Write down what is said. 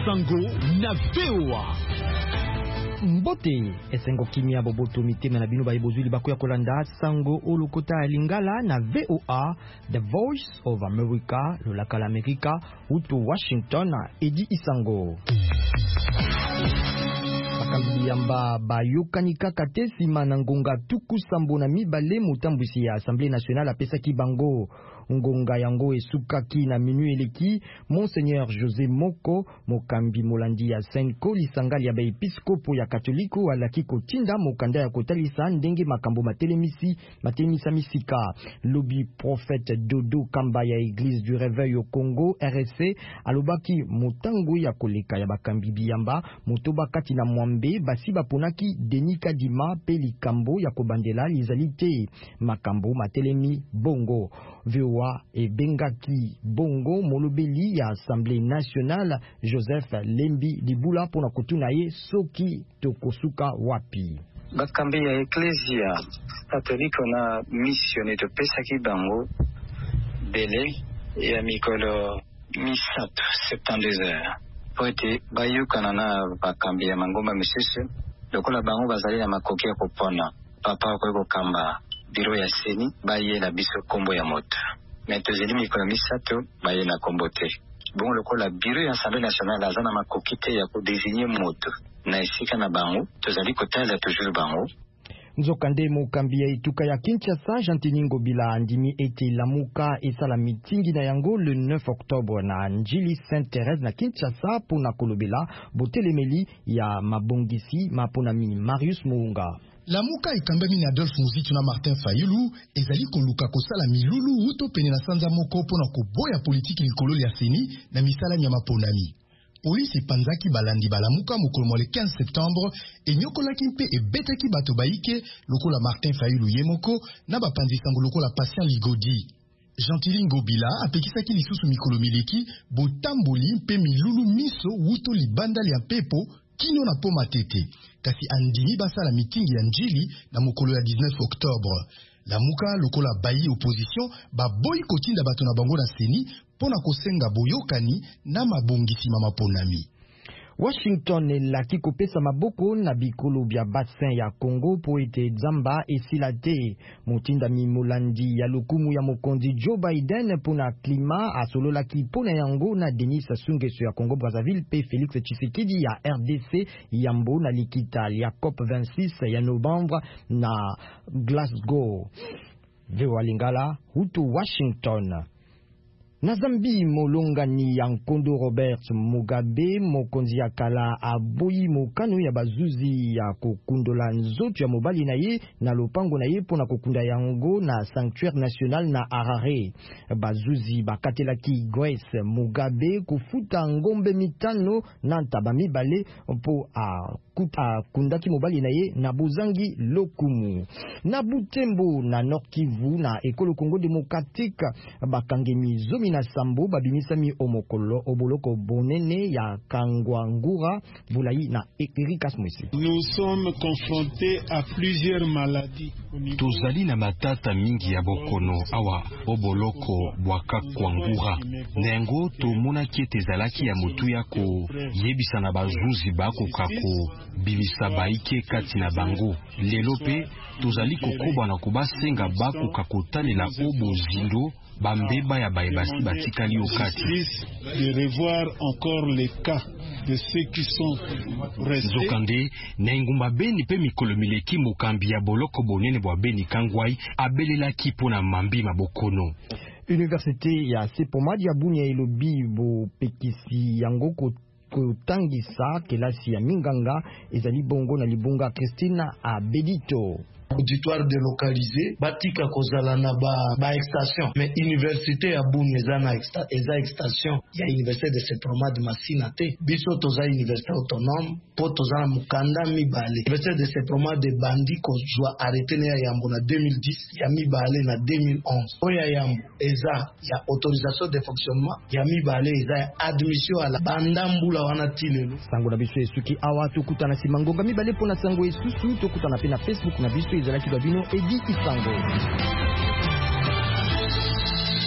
Sango na VOA. Mbote esengo kimia boboto mitema na bino ba ebozuli bakoya kolanda sango olokota lingala na VOA, The Voice of America, lolaka l'America, uto Washington, Edi Isango. Bakambiyamba bayokani kaka te sima na ngonga tuku sambo na mibale mutambwisi ya Assemblée nationale apesaki bango. Ngonga yango esukaki na minu eleki Monseigneur José Moko mokambi molandi ya Senko lisangali ya baepiskopo ya Katoliko alaki kotinda mokanda ya kotalisa ndenge makambo matelemisa misika. Lobi prophète Dodo Kamba ya Église du Réveil au Congo RSC alobaki motango ya koleka ya bakambi biyamba motoba kati na mwambe basi baponaki Denika Dima pe likambo ya kobandela lizalite makambo matelemi bongo. VOA et Bengaki Bongo molobeli ya Assemblée nationale Joseph Lembi Libula pona kotuna ye soki tokosuka wapi. Bakambi ya Ecclesia Catholique na missionné de pesaki bango bele ya mikolo misato 72 heures poete bayukana na bakambi ya mangomba misese lokola bango bazali na makoki ya kopona papa ko kamba biro ya seni baye na biso kombo ya moto metozeli mikolo misato baye na kombo te bon lokola biro ya Assemblée nationale azana makoki te ya ko désigner moto na esika na bango tozali kotala toujours bango. Nzokande mokambi ya ituka ya Kinshasa Jantiningo bila andimi ete lamuka esala mitingi na yango le 9 octobre na Njili Sainte-Thérèse na Kinshasa pona kolobela botelemeli ya mabongisi maponami Marius Muunga. Lamuka ekambami na Adolphe Muzitu na Martin Fayulu ezali koluka kosala milulu uto pene na sanza moko pona koboya politiki likolo ya seni na misala nyama ponami. Police panzaki balandi balamuka mokolo le 15 septembre enyokolaki mpe ebetaki bato baike lokola Martin Fayulu yemoko na bapanzi sango lokola Patient Ligodi. Gentili Ngobila apekisaki lisusu mikolo mileki botamboli mpe milulu miso wuto libanda ya pepo kino na poma tete. Kasi andimi basala mitingi ya Njili na mokolo ya 19 octobre. Lamuka lokola bayi opposition baboyi kotinda bato na bango na seni pona kosenga boyokani na mabongisi mamaponami. Washington elaki kopesa maboko na bikolo bya bassin ya Congo po ete Zamba esila te. Motinda mimolandi ya lokumu ya mokonzi Joe Biden pona klima asololaki pona yango na Denis Sassou Nguesso ya Congo Brazzaville pe Félix Tshisekedi ya RDC yambo na likita ya COP26 ya Novembre na Glasgow. VOA Lingala, hutu Washington. Na Zambi molongani ya Nkondo Robert Mugabe mokonzi ya kala aboyi mokano ya bazuzi ya kokundola nzoto ya mobali na ye na lopango na ye pona kokunda yango na sanctuaire national na Harare. Bazuzi bakatelaki Grace Mugabe kufuta ngombe mitano na ntaba mibale po kundaki mobali na ye na bozangi lokumu. Na Butembo na Nord Kivu na ekolo Congo démocratique bakangemi zomi na sambo babimisami omokolo oboloko bonene ya Kangwangura Bulayi na Erika Smwisi. Nous sommes confrontés à plusieurs maladies. Tozali na matata mingi ya bokono awa oboloko bwaka kwangura. Nengo tomona kiete zalaki ya mutu yako yebisa na bazuzi bako kako bimisa baike kati na bango. Lelope tozali kokoba na kubasenga bako kakotalela obozindo bambeba ya baebasi batikali okati. De revoir encore les cas de ceux qui sont restés. Zokande na ingumba beni pe mikolo mileki mokambi ya boloko bonene bwa beni kangwai abelelaki pona mambi mabokono. Université ya Sepomadi ya Bunia elobi bo pekisi yango kotangisa kelasi ya minganga ezali bongo na libunga Christina Abedito. Auditoire délocalisé batika kozala na ba extension mais université ya Bunia eza extension ya université de Sepomadi Masina te biso toza université autonome po toza na mukanda mibale. Université de Sepomadi bandi kozwa arrêté ya Yambo na 2010 ya mibale na 2011 oya Yambo eza ya autorisation de fonctionnement ya mibale eza ya admission à la bandambula wana tilelo sango na biso esuki awa tokutana simangonga mibale pona sango esusu tokutana pe na Facebook na biso ezalaki babino Edi Isango.